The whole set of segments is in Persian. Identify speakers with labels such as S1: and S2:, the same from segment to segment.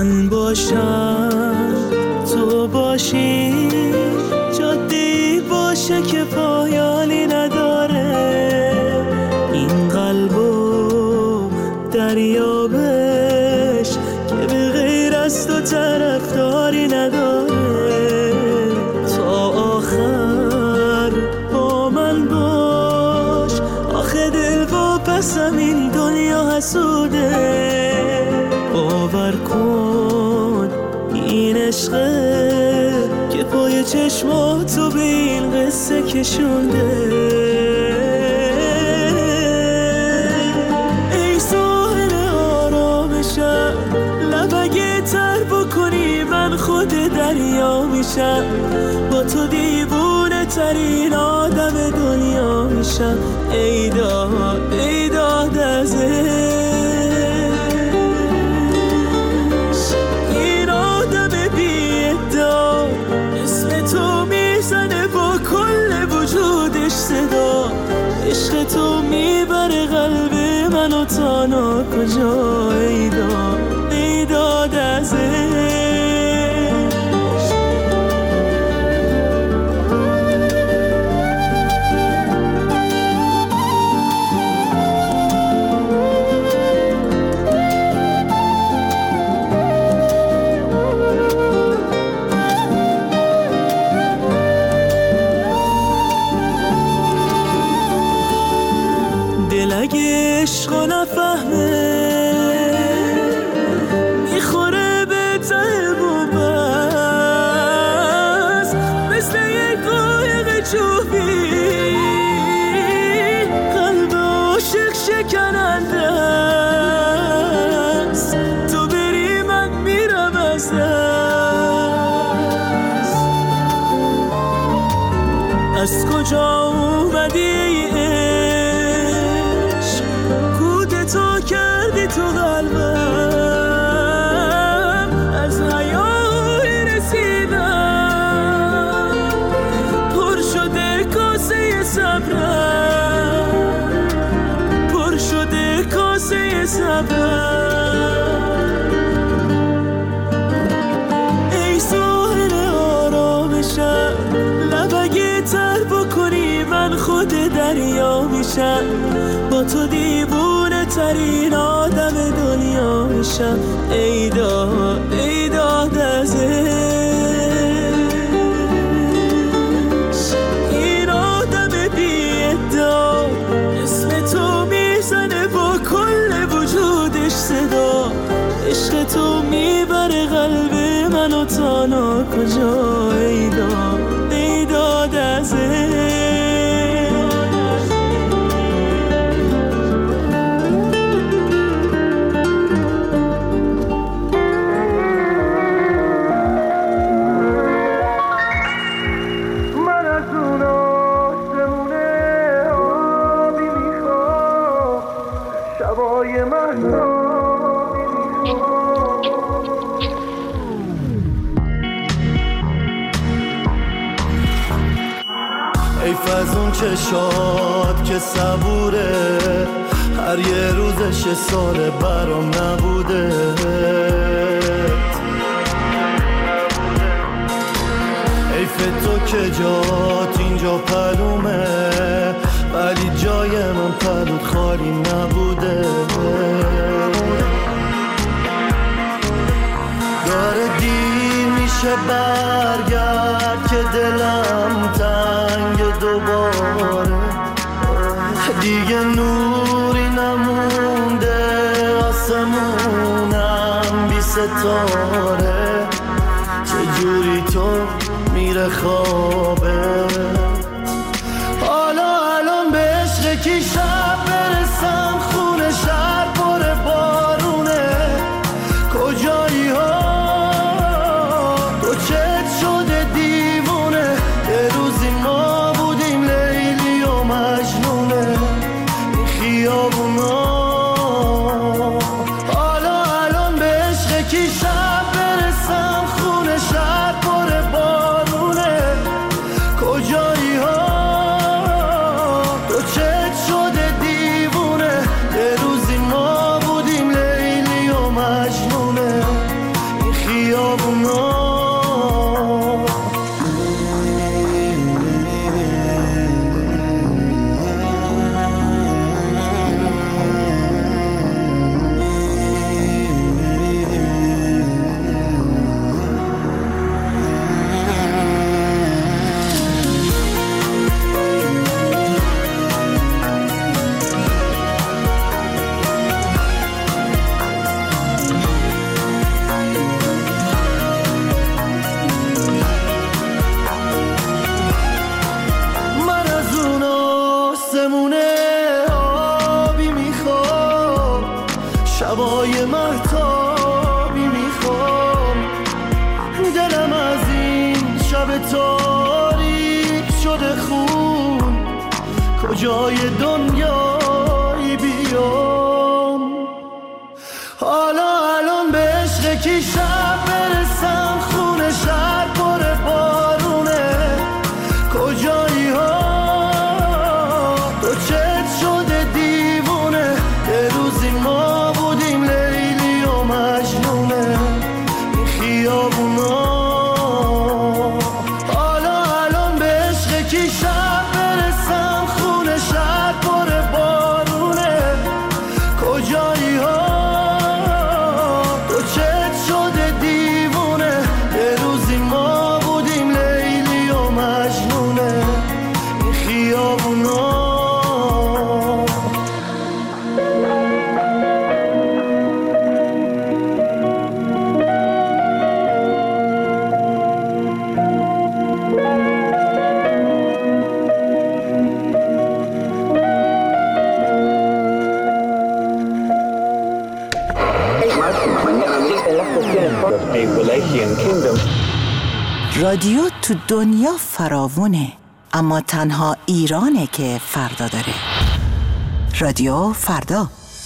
S1: من باشم تو باشی، جاده‌ای باشه که پایانی نداره، این قلبو دریابش که به غیر از تو طرفداری نداره. تا آخر با من باش، آخه دل و پسم این دنیا حسوده. باور کن این عشقه که پای چشماتو به این قصه کشونده. ای ساحل آرامشم، لب اگه تر بکنی من خود دریا میشم، با تو دیوونه ترین آدم دنیا میشم. ای داد ای داد از این آدم بی ادعا، اسم تو میزنه با کل وجودش صدا. عشق تو میبره قلب منو تا ناکجا. ای داد ای داد از دل اگه عشقو نفهمه میخوره به ته بومبست، مثل یک قایق چوبی قلب عاشق شکننده است. تو بری من میرم از دست. از کجا اومدی کردی تو قلبم، از حیای رسیدم پر شده کاسه صبرم، پر شده کاسه صبرم. ای ساحل آرامشم، لب اگه تر بکنی من خود دریا میشم، با تو دیوونه ترین آدم دنیا میشم. ای داد ای داد از این آدم بی ادعا، اسم تو میزنه با کل وجودش صدا. عشق تو میبره قلب منو تا ناکجا. ای داد ای داد از
S2: حیف از اون چشات که صبوره، هر یه روزش سال برام نبوده. حیف تو که جات اینجا پلومه، ولی جای من پلوت خالی نبوده. داره دیر میشه برگرد که دلم تنگ دوباره، دیگه نوری نمونده آسمونم بی ستاره. چجوری تو میره خوابه، حالا الان به عشق کی شب برسم، خونه شهر پر بارونه. کجایی ها تو چت شده دیوونه، یه روزی ما بودیم لیلی و مجنونه این خیابونا. حالا الان به عشق کی شب برسم، خونه شهر پر بارونه. کجایی ها تو چت شده دیوونه، یه روزی ما بودیم لیلی و مجنونه کجای دنیایی بیام. حالا الان به عشق کی شب برسم، خونه شهر پر بارونه، کجایی ها تو چت شده دیوونه. یه روزی ما بودیم لیلی و مجنونه این خیابونا. حالا الان به عشق کی شب برسم، خونه شهر پر بارونه، کجایی ها تو چت شده دیوونه. یه روزی ما بودیم لیلی و مجنونه این خیابونا.
S3: رادیو تو دنیا فراوونه، اما تنها ایرانه که فردا داره. رادیو فردا.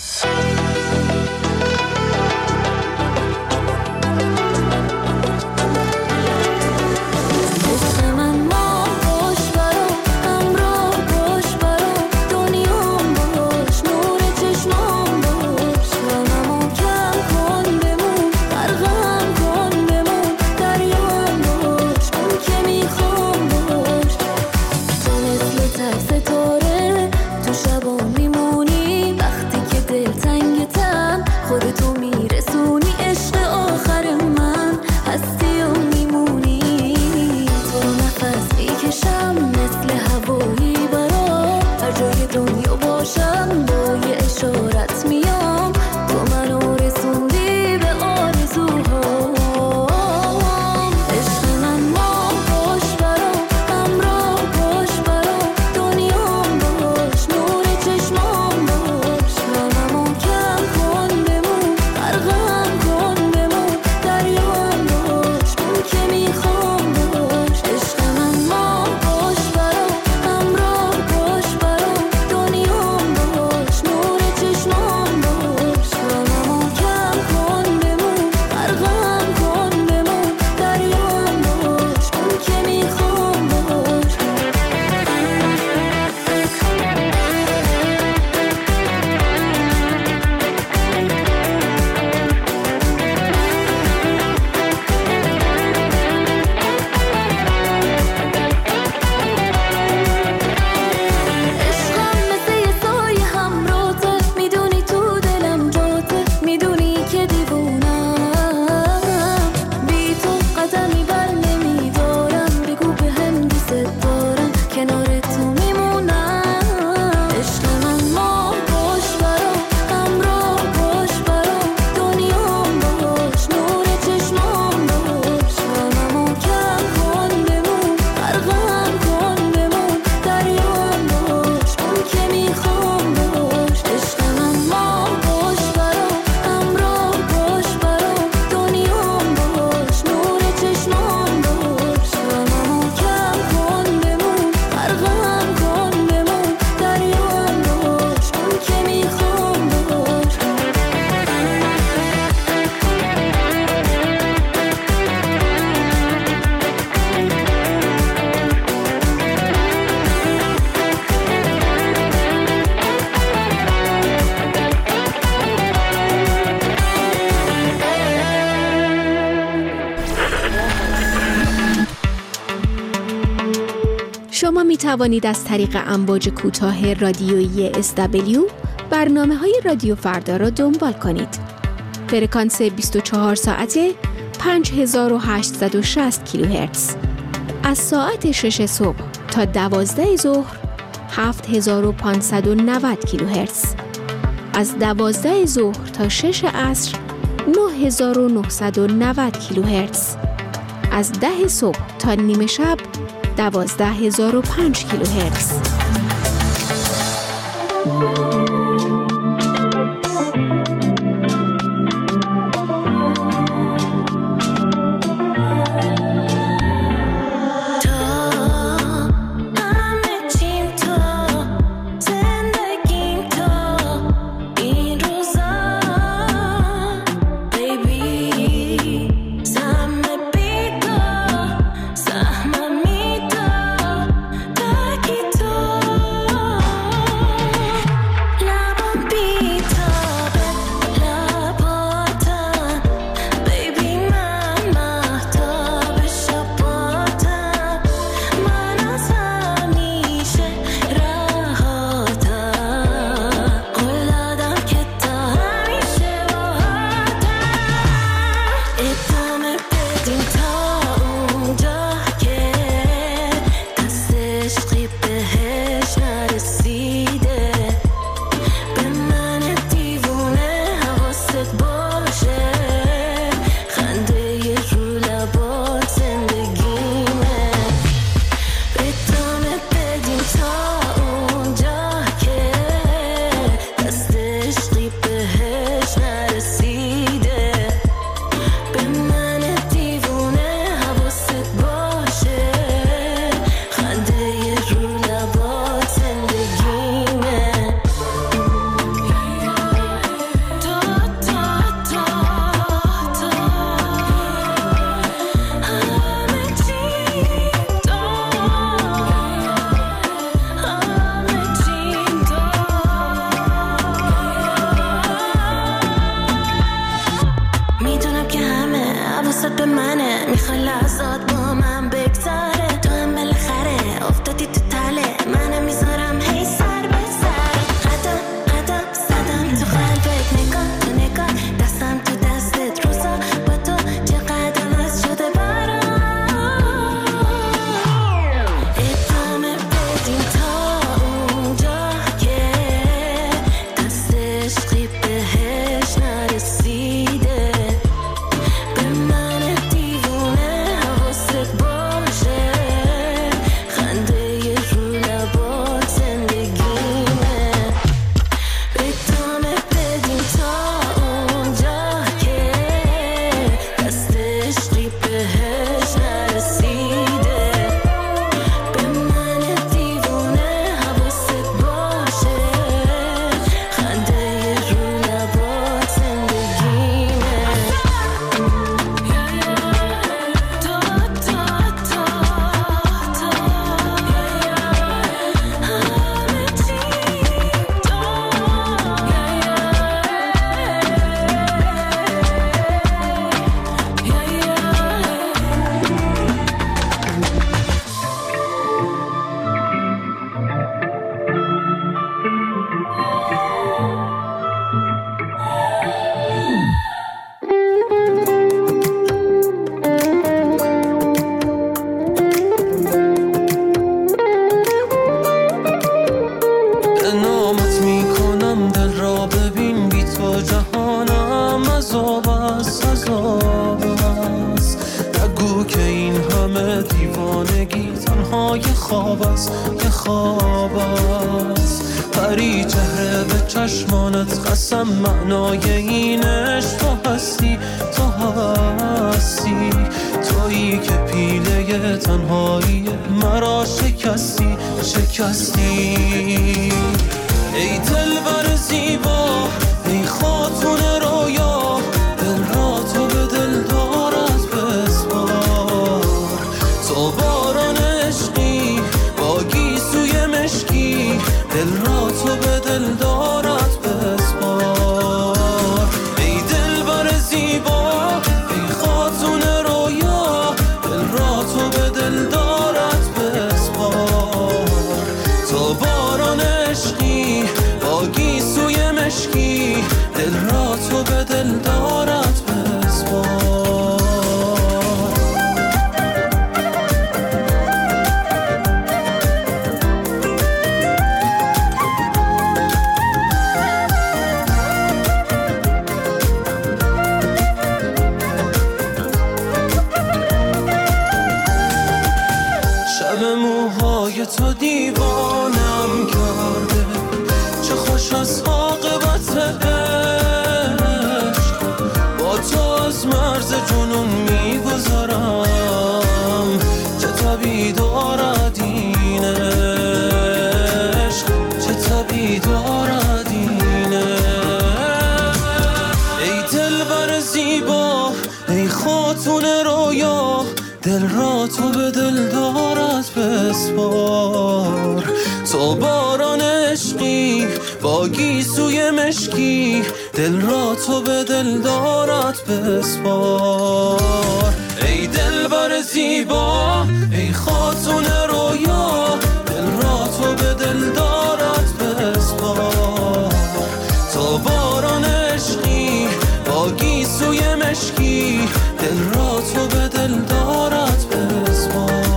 S4: شما می توانید از طریق امواج کوتاه رادیویی SW برنامه‌های رادیو فردا را دنبال کنید. فرکانس 24 ساعته 5860 کیلوهرتز. از ساعت 6 صبح تا 12 ظهر 7590 کیلوهرتز. از 12 ظهر تا 6 عصر 9990 کیلوهرتز. از 10 صبح تا نیمه شب 12005 کیلوهرتز.
S5: حواست به منه، میخوای لحظات با من بگذره، تو هم بالاخره افتادی تو تله، منم میذارم هی سر به سر، قدم قدم زدم تو قلبت، نگاه تو نگاه، دستم تو دستت، روزا با تو چقدر عوض شده برام، ادامه بدیم تا اونجا که دست عشقی بهش نرسیده، به من دیوونه حواست باشه، خنده یه رو لبات زندگیمه، ادامه بدیم تا اونجا که دست عشقی بهش نرسیده، به من دیوونه حواست باشه، خنده یه رو لبات زندگیمه، تا همه چی
S1: نامت میکنم دل را ببین، بی تو جهانم عذاب است، عذاب است، نگو که این همه دیوانگی تنها یه خواب است، یه خواب است، پری چهره به چشمانت قسم، معنای این عشق تو هستی، تو هستی، تویی که پیله تنهایی مرا شکستی، شکستی، ای دلبر زیبا، ای خاتون رویا، دل را تو به دل دارد بسپار، تو باران عشقی با گیسوی مشکی، دل را تو به دل دارد بسپار، ای دلبر زیبا، ای خاتون رویا، دل را تو به دل دارد بسپار، تو باران عشقی با گیسوی مشکی، دل را تو به دل دارد بسپار. شب موهای تو دیوانم کرده، چه خوش از عاقبت عشق، با تو از مرز جنون میگذرم، چه طبیع دارد این عشق، چه طبیع دارد این عشق، ای دلبر زیبا، ای خاتون رویا، دل را تو به دل دارد بسپار، تو باران عشقی با گیسوی مشکی، دل را تو به دل دارد بسپار، ای دلبر زیبا، ای خاتون رویا، دل را تو به دل دارد بسپار، تو باران عشقی با گیسوی مشکی، دل را تو به دل دارد بسپار.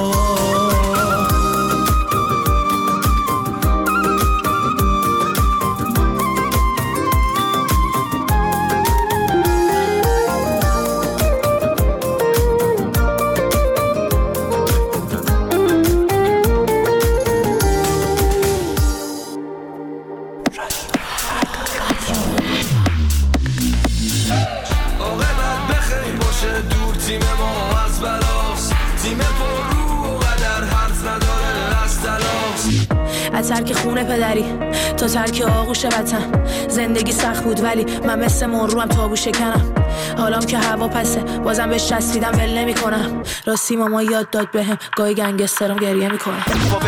S5: از ترک خونه پدری تا ترک آغوش وطن، زندگی سخت بود ولی من مثل مروم تابو شکنم، حالام که هوا پسه بازم بهش چسبیدم ول نمی کنم، راستی ماما یاد داد بهم گاهی گنگسترم گریه میکنه،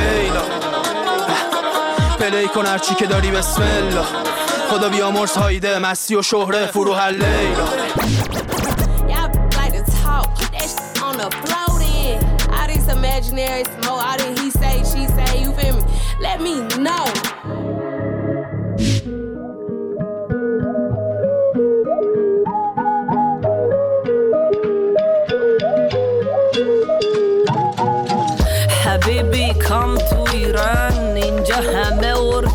S6: پلی کن هرچی که داری بسم الله، خدا بیامرز هایده مستی و شهره فروح لیلا.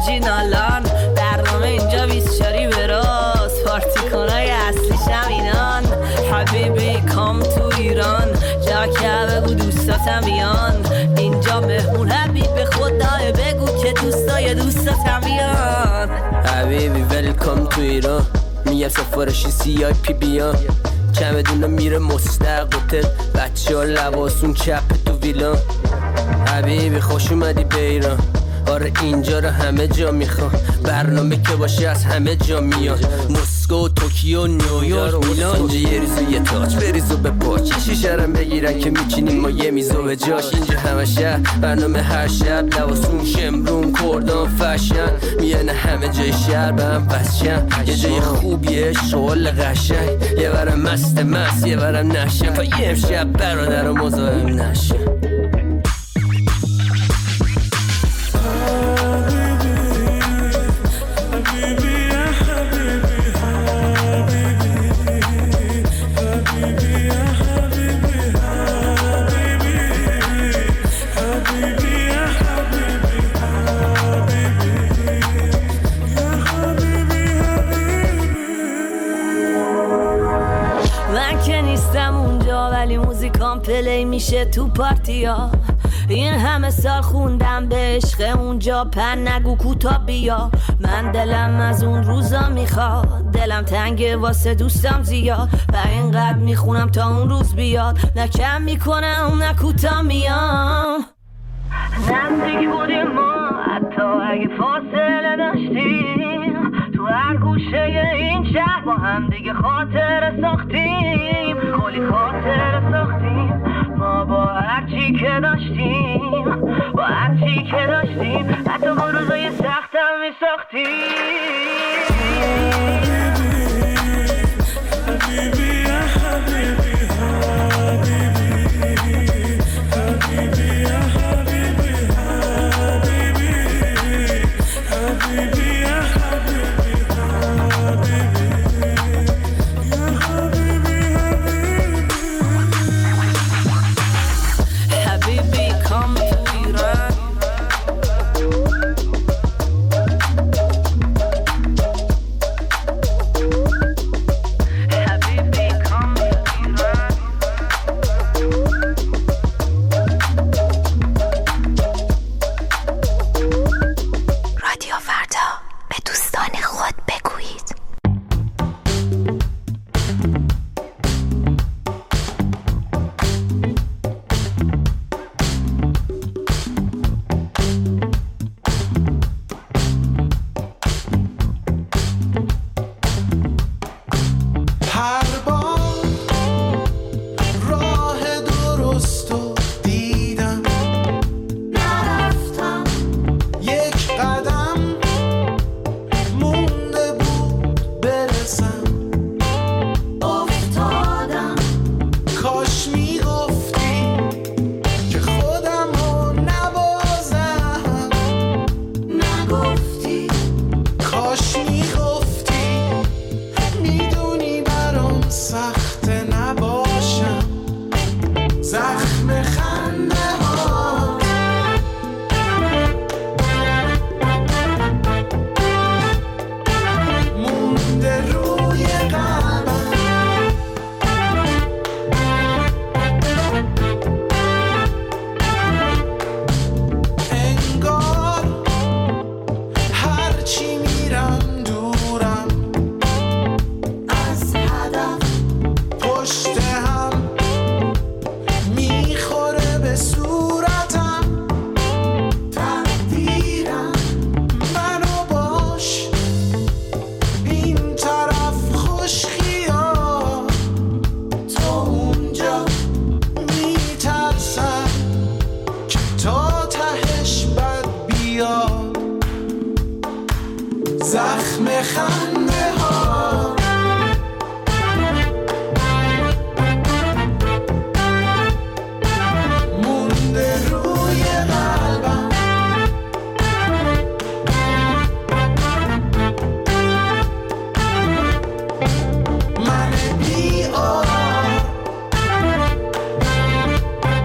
S7: اورجینالان. برنامه اینجا 24 به راست، پارتی کنای اصلیش همینان. حبیبی کام تو ایران، جا که بگو دوستاتم بیان. اینجا مهمون حبیب خدای، بگو که دوستای دوستاتم بیان.
S6: حبیبی ویلکام تو ایران، میگم سفارشی CIP بیان. چمدونا میره مستق هتل، بچه ها لباسون چپ تو ویلان. حبیبی خوش اومدی به ایران، آره اینجا رو همه جا میخوان. برنامه که باشه از همه جا میان، مسکو، توکیو، نیویورک، میلان. اینجا یه ریزو یه تاج بریزو به پاچ، شیشرم بگیرن که میچینیم ما یه میزو به جاش. اینجا همه شهر برنامه هر شب، لباسون شمرون کردان فشن. میانه همه جای شهر به هم وصشن، یه جای خوبیه شغل قشنگ. یه برم مست یه برم نشن، تا یه امشب برادر و مزاحم نشن.
S7: پلی میشه تو پارتیا. این همه سال خوندم به عشق اونجا، پن نگو کوتا بیا. من دلم از اون روزا میخواد، دلم تنگه واسه دوستم زیاد. و اینقدر میخونم تا اون روز بیاد، نه کم میکنم نه کوتا میام. نزدیک بودیم ما حتی اگه فاصله داشتیم، تو هر گوشه این شهر با هم دیگه خاطر ساختیم. کلی خاطر ساختیم ما با هرچی که داشتیم، با هرچی که داشتیم. حتی با روزای سختم میساختیم. حبیبی یا حبیبی حبیبی یا حبیبی حبیبی یا حبیبی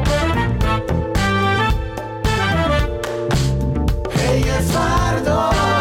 S8: فردا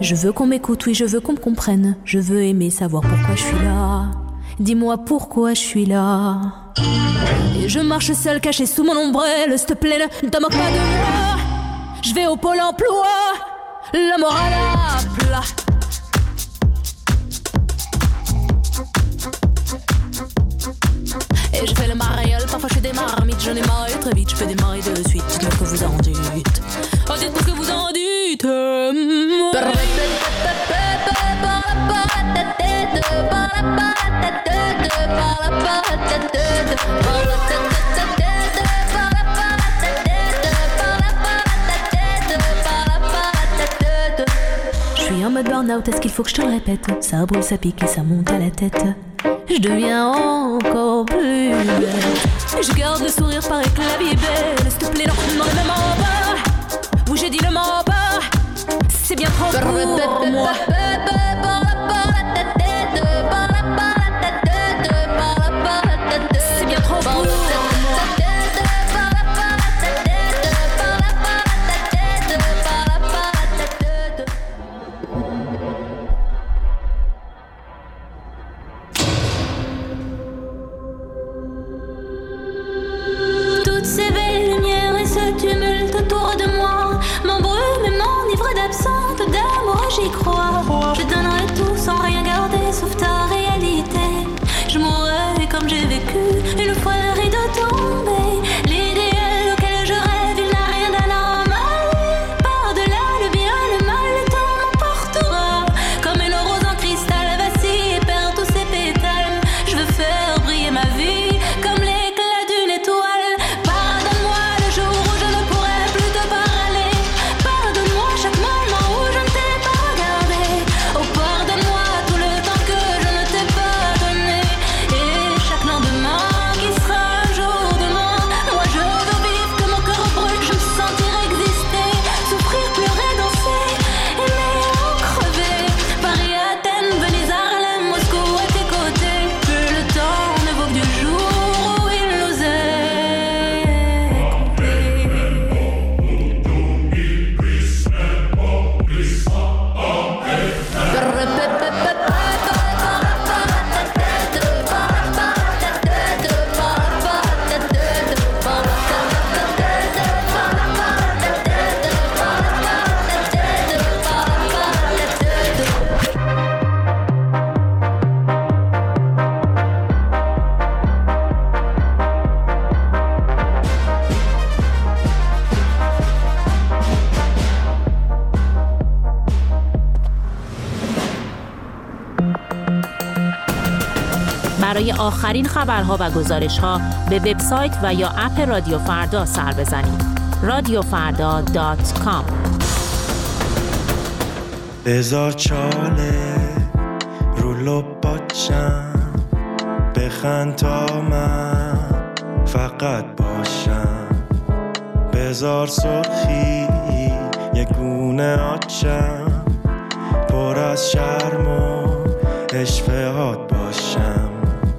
S8: Je veux qu'on m'écoute, oui, je veux qu'on me comprenne. Je veux aimer, savoir pourquoi je suis là. Dis-moi pourquoi je suis là. Et je marche seule, cachée sous mon ombrelle. S'il te plaît, ne te moque pas de moi. Je vais au pôle emploi, la morale à plat. Et je fais le mariole, parfois je fais des marmites. J'en ai marre très vite, je fais démarrer de suite. Dites-moi ce que vous en dites. Oh, dites-moi ce que vous en dites. Je suis en mode burn-out, est-ce qu'il faut que je te le répète? Ça brûle, ça pique et ça monte à la tête. Je deviens encore plus belle. Je garde le sourire, paraît que la vie est belle. S'il te plaît, non, non, le mens pas. Oui, j'ai dit le mens pas. C'est bien trop pour moi. C'est bien trop pour moi.
S5: Toutes ces belles lumières et ce tumulte autour de moi m'embrument et m'enivrent d'absence, d'amour, j'y crois. Je donnerai tout sans rien garder sauf ta réalité. Je mourrai comme j'ai vécu une fois le rideau tombé. L'idéal auquel je rêve, il n'a rien d'anormal. Par-delà le bien, le mal, le temps m'emportera. Comme une rose en cristal vacille et perd tous ses pétales. Je veux faire briller ma vie comme l'éclat d'une étoile. Pardonne-moi le jour où je ne pourrai plus te parler. Pardonne-moi chaque moment où je ne t'ai pas regardé. Oh, pardonne-moi tout le temps que je ne t'ai pas donné. Et chaque lendemain qui sera un jour de moins. Moi je veux vivre que mon cœur brûle, je me sentir exister. Souffrir, pleurer, danser, aimer ou crever. Paris, Athènes, Venise, Harlem, Moscou à tes côtés. Que le temps ne vaut que du jour où il nous est
S9: برای آخرین خبرها و گزارش‌ها به وبسایت و یا اپ رادیو فردا سر بزنید. radiofarda.com.
S2: بذار چاله رو لباتشم بخند تا من فقط باشم. بذار سرخی یه گونه آتشم پر از شرم و اشفهات باشم.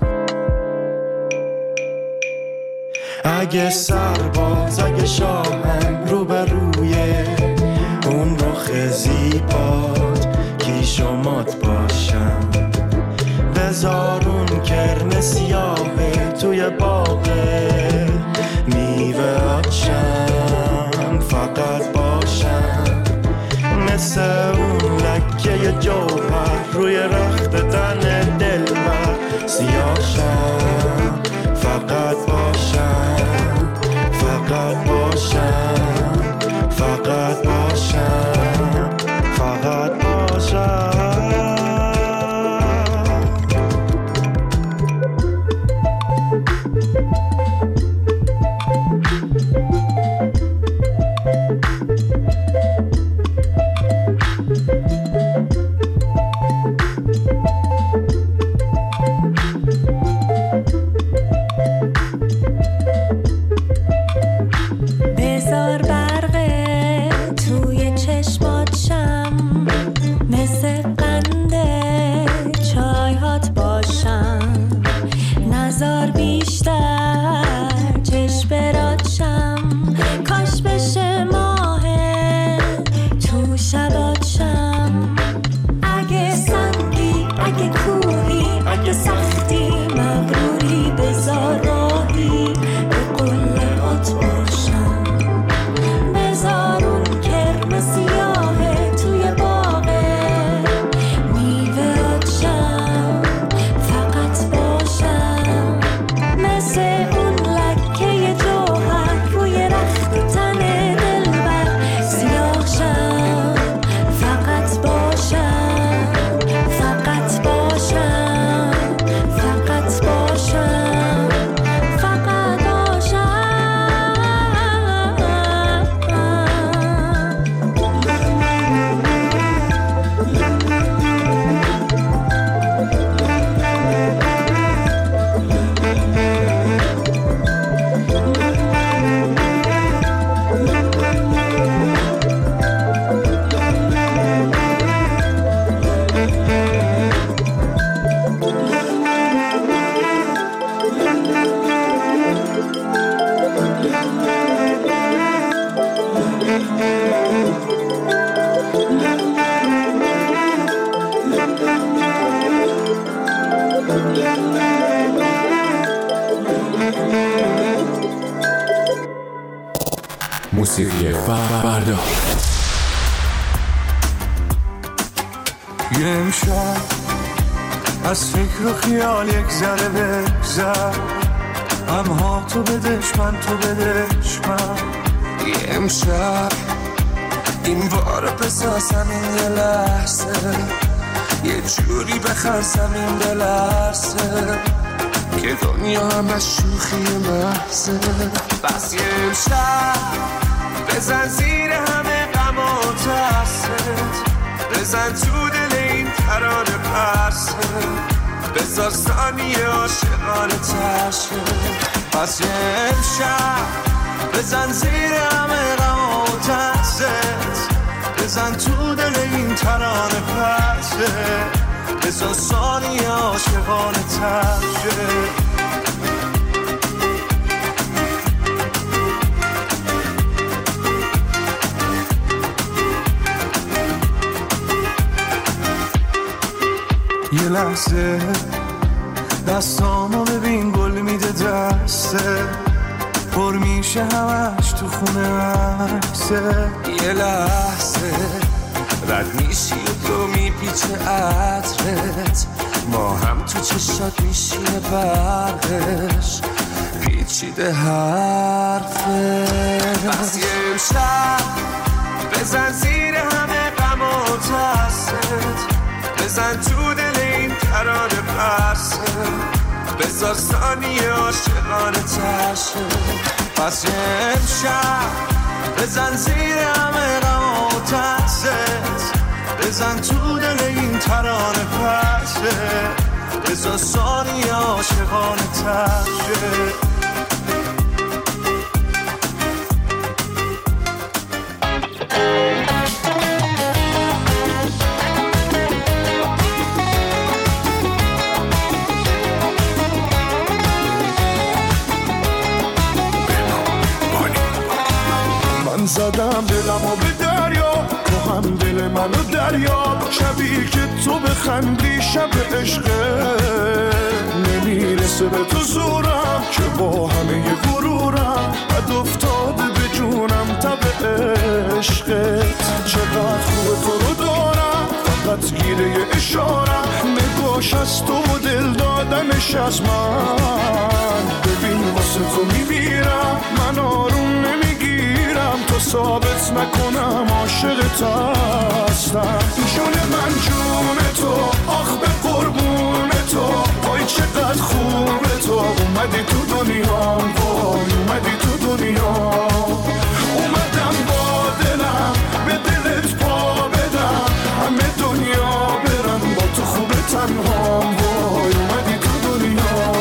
S2: اگه سرباز اگه شاهم رو به روی اون رخ زیبات کیش و مات باشم. بذار اون کرم سیاهه توی باغه میوه آتشم فقط باشم. مثل اون لکه جوهر روی رخت تن دلبر سیاهشم فقط باشم. فقط باشم. فقط باشم. فقط باشم.
S10: موسیقی فردا.
S2: یه امشب از فکر و خیال یک ذره بگذر، همها تو بدش من تو بدش من. یه امشب این بار بسازم این یه لحظه، یه جوری بخرسم این بلرزه که دنیا همه شوخی محضه. بس یه امشب بزن زیر همه غم و ترست، بزن تو دل این ترانه پرسه، بذار ثانیه عاشقانه تشه. پس یه امشب بزن زیر همه غم و ترست، بزن تو دل این ترانه پرسه، بذار ثانیه عاشقانه تشه. یه لحظه دستامو ببین گل میده دسته، پر میشه همش تو خونه عکسه. یه لحظه رد میشی و تو میپیچه عطرت، ما هم تو چشات میشینه برقش پیچیده حرفه. بس یه امشب بزن زیر همه غم و ترست، بزن تو دل این ترانه پرسه، بذار ثانیه عاشقانه تشه. پس یه امشب بزن زیر همه غم و ترست، بزن تو دل این ترانه پرسه، بذار ثانیه عاشقانه تشه. زدم دلمو به دریا، تو هم دل منو دریا، شبی که تو بخندی شب عشقه، نمیرسه به تو زورم که با همه غرورم بد افتاده به جونم تب عشقت. چقدر خوب تو رو دارم فقط گیره اشارم، نگاش از تو و دل دادنش از من. ببین واسه تو میمیرم من آروم نمیگیرم، تو ثابت نکنم عاشقت هستم. جون من جون تو آخ به قربون تو، وای چقدر خوبه تو اومدی تو دنیا، وای اومدی تو دنیا. اومدم با دلم به دلت پا بدم، همه دنیا برم با تو خوبه تنها، وای اومدی تو دنیا.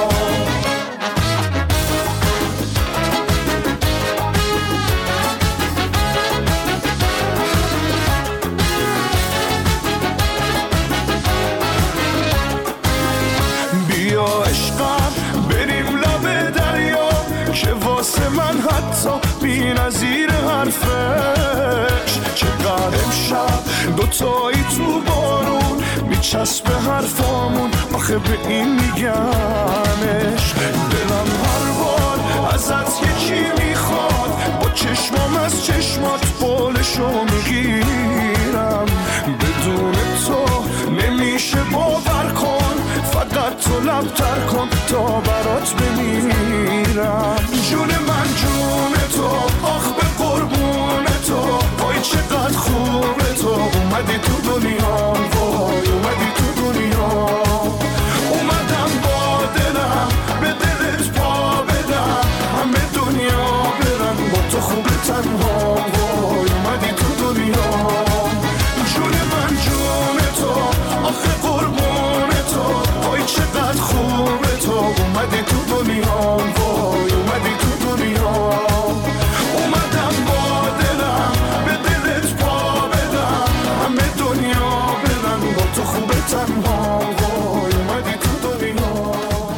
S2: من حتی بی نظیر حرفش، چقدر امشب دوتایی تو بارون میچسبه حرفامون، آخه به این میگمش. دلم هر بار ازت یکی میخواد، با چشمام از چشمات بالشو میگیرم. بدون تو نمیشه باور کن، فقط تو لبتر کن تا برات بمیرم. جون من جون تو آخ به قربون تو، وای چقدر خوبه تو اومدی تو دنیا، وای اومدی تو دنیا. اومدم با دلم به دلت پا بدم، همه دنیا برن با تو خوبه تنها، وای اومدی تو دنیا. جون من جون تو آخه قربون تو، وای چقدر خوبه تو اومدی تو دنیا، وای اومدی تو دنیا. اومدم با دلم به دلت پا بدم، همه دنیا برن با تو خوبه تنها، وای اومدی تو دنیا.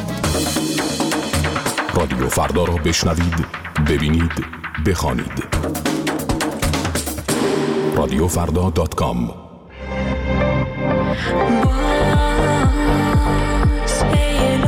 S10: رادیو فردا را بشنوید، ببینید، بخوانید. رادیوفردا.com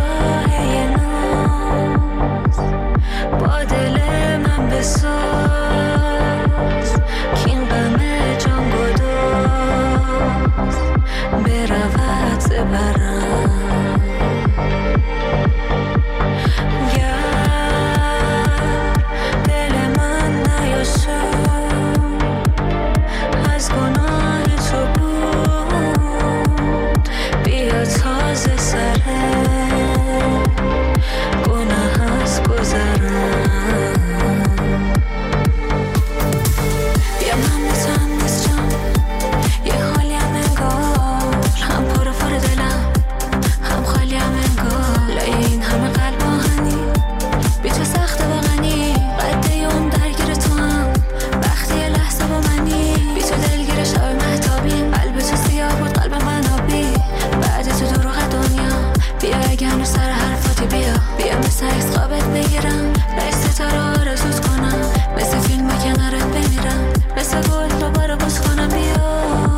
S5: هنوز سر حرفاتی بیا مثل عکس قابت بگیرم رئیس ستاره آرزوت کنم مثل فیلم کنارت بمیرم مثل گل دوباره بوس کنم بیا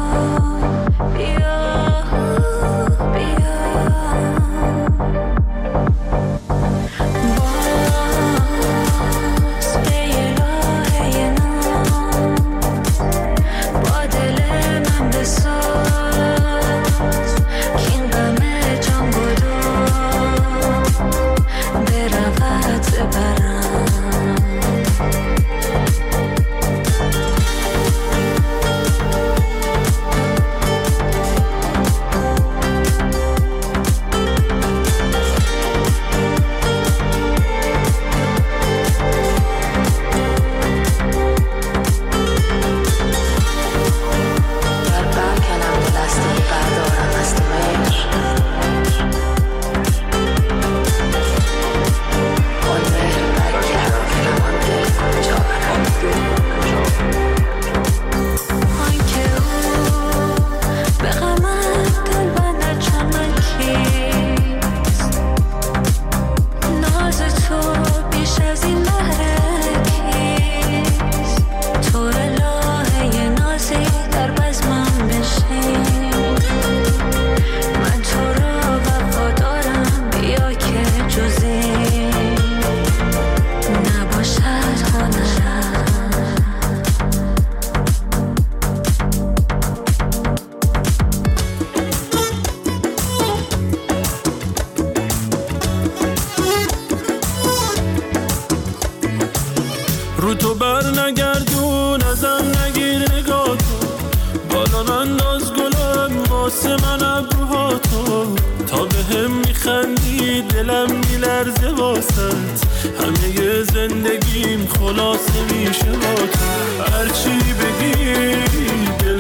S1: رو تو بر نگردون ازم نگیر نگاه تو بالا انداز گلم واسه من ابروها تو تا به هم میخندی دلم میلرزه واسط همه زندگیم خلاصه میشه با تو هرچی بگی دل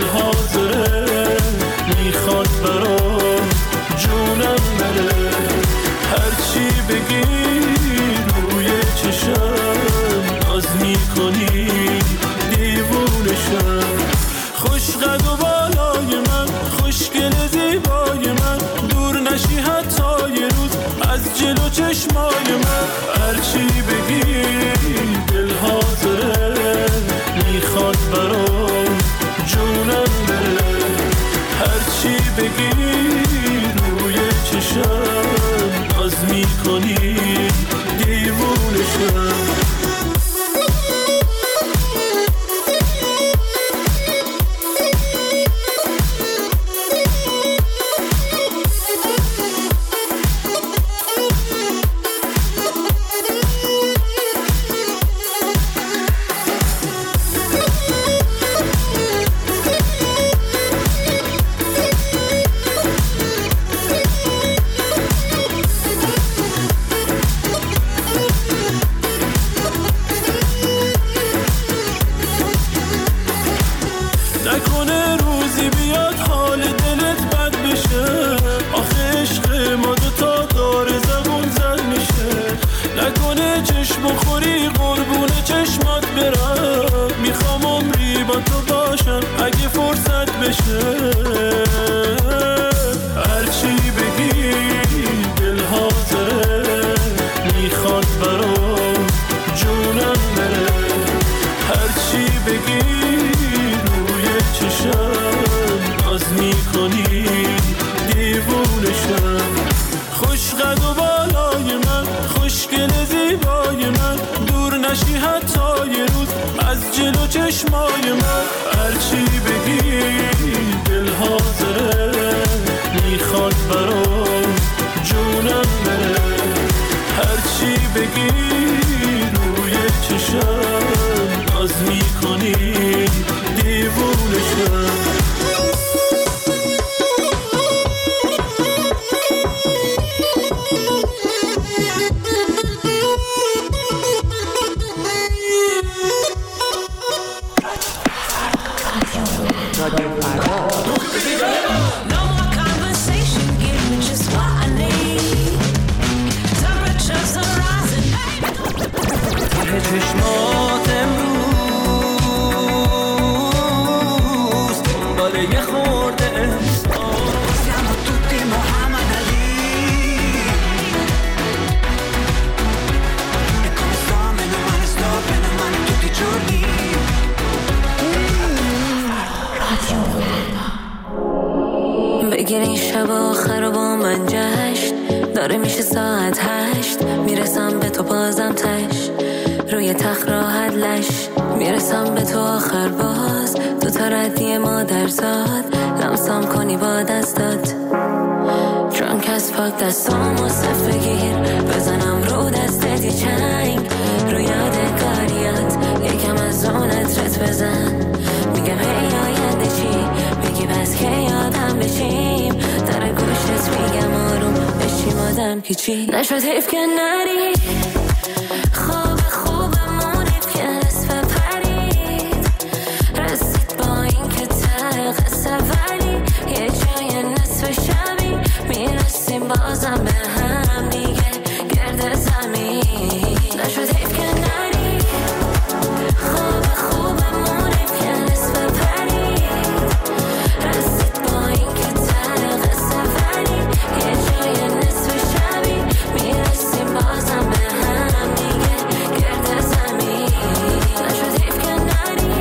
S1: حاضره میخواد برام جونم بره هرچی بگی روی چشم ناز میکنی دیوونشم خوش قد و بالای من خوشگل زیبای من دور نشی حتی یه روز از جلو چشمای من هرچی بگی دل حاضره میخواد برام جونم بره هرچی بگی روی چشم ناز میکنی دیوونشم نکنه روزی بیاد حال دلت بد بشه آخه عشق ما دوتا داره زبون زد میشه نکنه چشم بخوری قربون چشمات برم میخوام عمری با تو باشم اگه فرصت بشه هرچی بگی دل حاضره میخواد برام جونم بره هرچی بگی ناز میکنی دیوونشم خوش قد و بالای من خوشگل زیبای من دور نشی حتی یه روز از جلو چشمای من هرچی بگی دل حاضره میخواد برام جونم بره هرچی بگی روی چشم ناز میکنی دیوونشم
S3: رادیو
S5: داره میشه ساعت 8 میرسم به تو بازم تش روی تخت راحت لش میرسم به تو آخر باز دو تا ردی مادرزاد لمسم کنی با دستات درانک از پاک دستامو صف بگیر بزنم رو دستت یه چنگ رو یادگاریات یکم از اون عطرت بزن میگم هی آینده چی میگی بس که یادم بشیم در گوشت میگم آروم بشیم آدم که چی نشد حیف که نری خواب خوبمون حیف که نصف پرید رسید با این که ته قصه ولی یه جای نصف شبی میرسیم بازم به هم دیگه گرد زمین نشد حیف که نری خواب خوبمون حیف که نصف پرید رسید با این که ته قصه ولی یه جای نصف شبی میرسیم بازم به هم دیگه گرد زمین نشد حیف که نری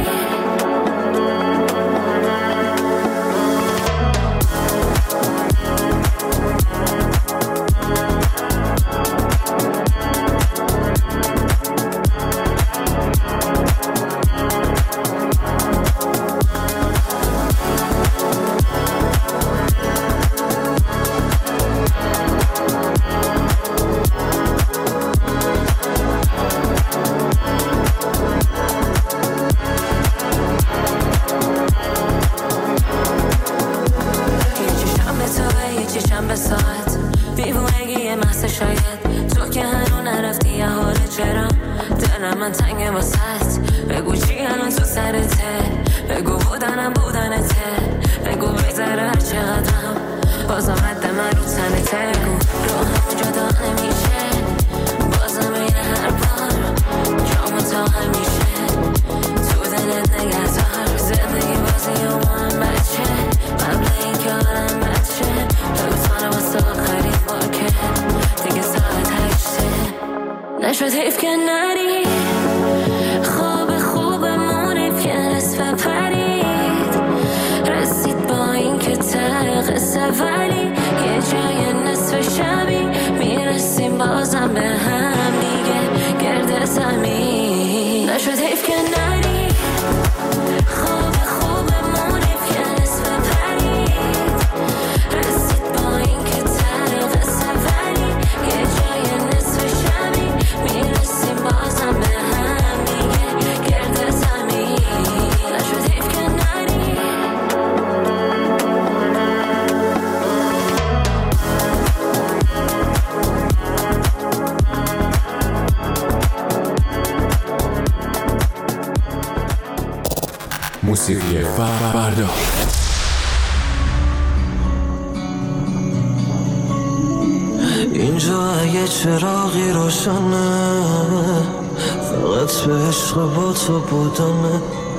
S5: من تنگ واسط بگو چی الان تو سرته بگو بودنته بگو بگذره هر چقدرم بازم حد من رو تنته بگو روحم جدا نمیشه بازم این هر بار جامو تا همیشه تو دلت نگهدار زندگی بازی و من بچه قبل این که آدم بچه بگو واسه آخرین بار که دیگه ساعت 8 نشد حیف که نری خواب خوبمون حیف که نصف پرید رسید با این که ته قصه ولی یه جای نصف شبی میرسیم بازم به هم دیگه گرد زمین نشد حیف که نری خواب خوبمون حیف که نصف پرید رسید با این که ته قصه ولی یه جای نصف شبی میرسیم بازم به هم دیگه گرد زمین نشد حیف که نری
S10: موسیقی فردا
S1: اینجا یه چراغی روشنه فقط به عشق با تو بودنه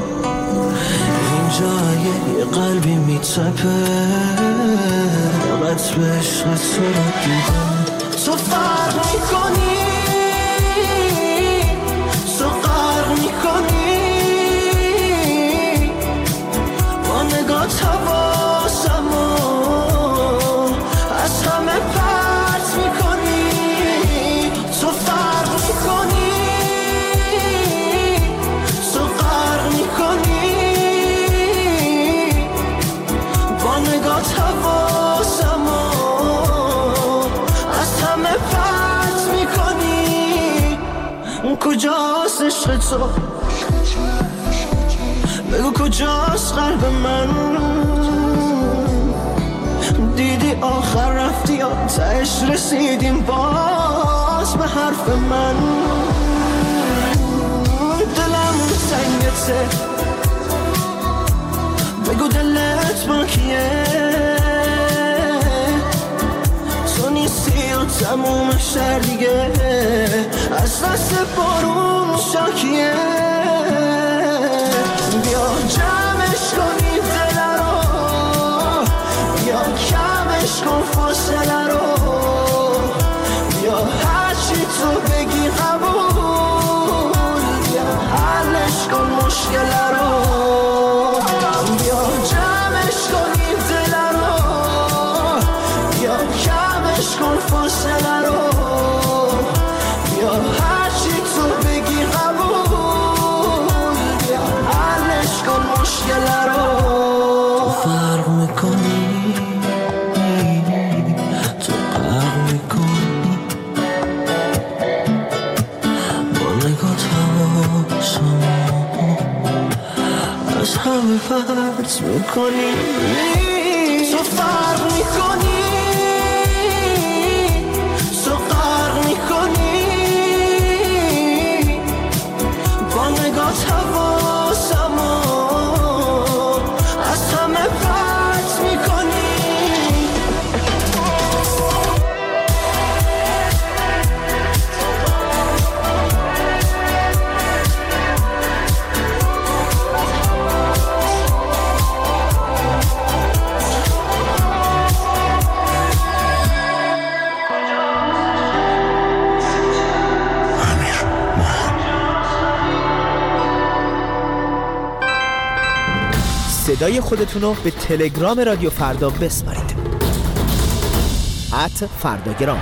S1: اینجا یه قلبی میتپه فقط به عشق تو رو دیدن تو فرق میکنی تو غرق میکنی با نگات حواسمو از همه پرت میکنی تو فرق میکنی تو غرق میکنی با نگات حواسمو از همه پرت میکنی کجاست عشق تو بگو کجاست قلب من دیدی آخر رفتی یا تهش رسیدیم باز به حرف من دلم سنگته بگو دلت با کیه تو نیستی و تموم شهر دیگه از دست بارون شاکیه بیا جمعش کنی دل رو بیا کمش کن فاصله رو بیا هرچی تو بگی قبول بیا حلش کن مشکل رو بیا جمعش کنی دل رو بیا کمش کن فاصله رو بیا هرچی تو بگی قبول بیا حلش کن مشکله رو تو فرق میکنی تو فرق میکنی با نگاه تماشا از همه فرض میکنی تو فرق میکنی تو فرق میکنی با نگاه حواسمو از همه فرض میکنی
S11: صدای خودتونو به تلگرام رادیو فردا بسپارید @فرداگرام.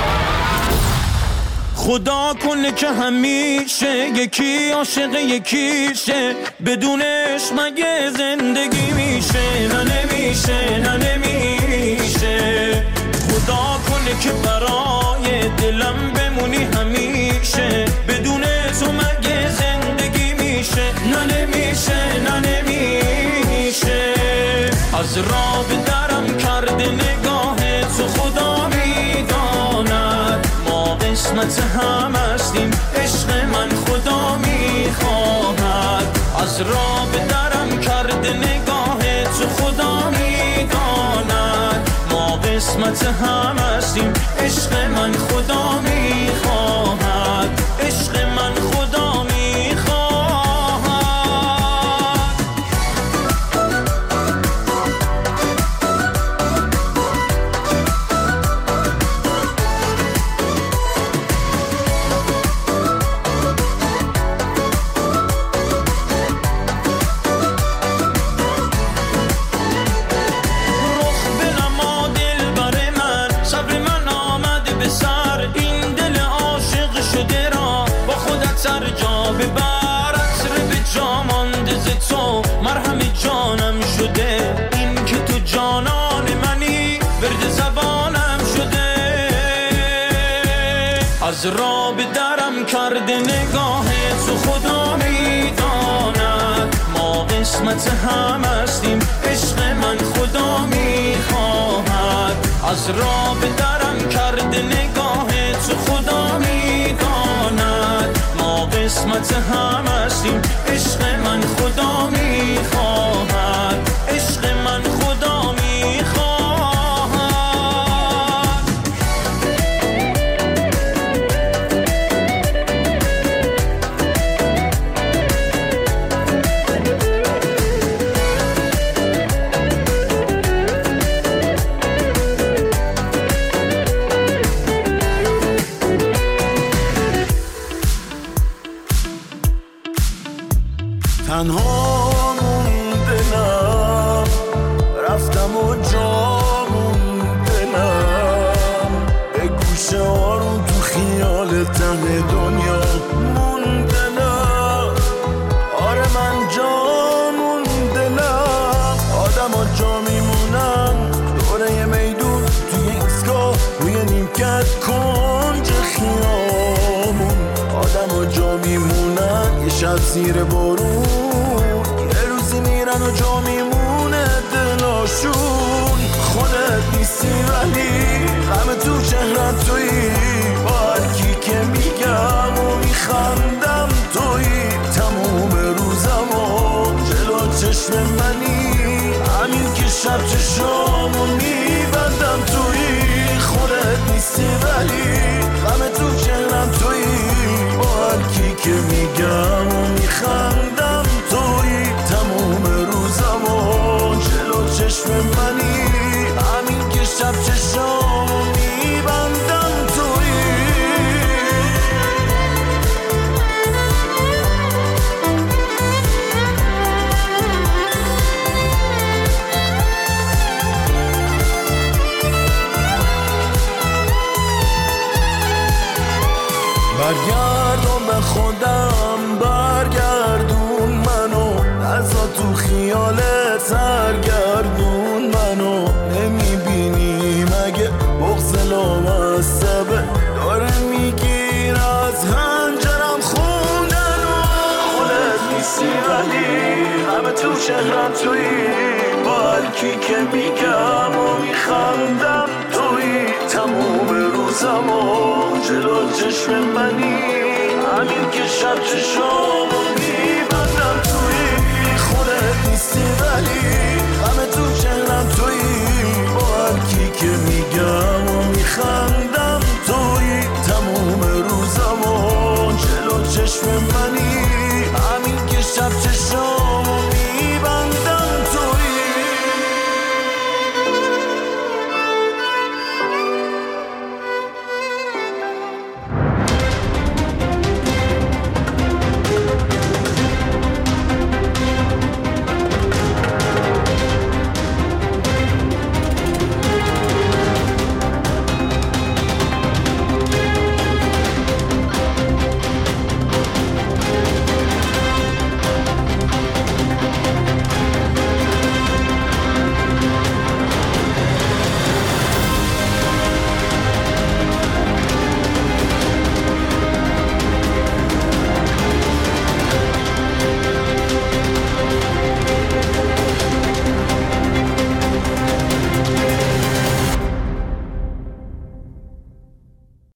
S1: خدا کنه که همیشه یکی عاشق یکیشه بدونش مگه زندگی میشه نه نمیشه نه نمیشه خدا کنه که برای دلم بمونی همیشه بدون تو مگه زندگی میشه نه نمیشه نه نمیشه از راه به درم کرده نگاه تو خدا میداند ما قسمت هم هستیم عشق من خدا میخواهد از راه به درم کرده نگاه تو خدا میداند ما قسمت هم هستیم عشق من خدا میخواهد عشق من خدا میخواهد مرهم جانم شده این که تو جانان منی ورد زبانم شده از راه به درم کرده نگاه تو خدا میداند ما قسمت هم هستیم عشق من خدا میخواهد از راه به درم کرده نگاه تو خدا میداند ما قسمت هم هستیم عشق من خدا میخواهد عشق من خدا میخواهد تنها موندنم رفتم و جا موندنم به گوشه آروم تو خیال ته دنیا موندنم آره من جا موندنم آدم ها جا میمونن دوره میدون توی ایستگاه روی نیمکت کنج خیامون آدم ها جا میمونن یه شب زیر بارون و جا میمونه دلاشون خودت نیستی ولی همه تو چهرت تویی با هرکی که میگم و میخندم تویی تموم روزم و جلو چشم منی همین که شب چشامو میبندم تویی خودت نیستی ولی همه تو چهرم تویی با هرکی که میگم و میخندم تویی تموم روزم و جلو چشم منی همین که شب چشامو میبندم تویی
S2: برگردم به خودم، برگردون منو، نزا تو خیالت سرگردون منو. نمیبینی مگه بغض لامصبه داره میگیر از هنجرم خوندنو. خودت نیستی ولی همه تو چهرم تویی، با هرکی که میگم و میخندم تویی. تموم روزم و جلو چشم منی، همین که شب چشامو میبندم تویی. خودت نیستی ولی همه تو چهرم تویی، با هرکی که میگم و میخندم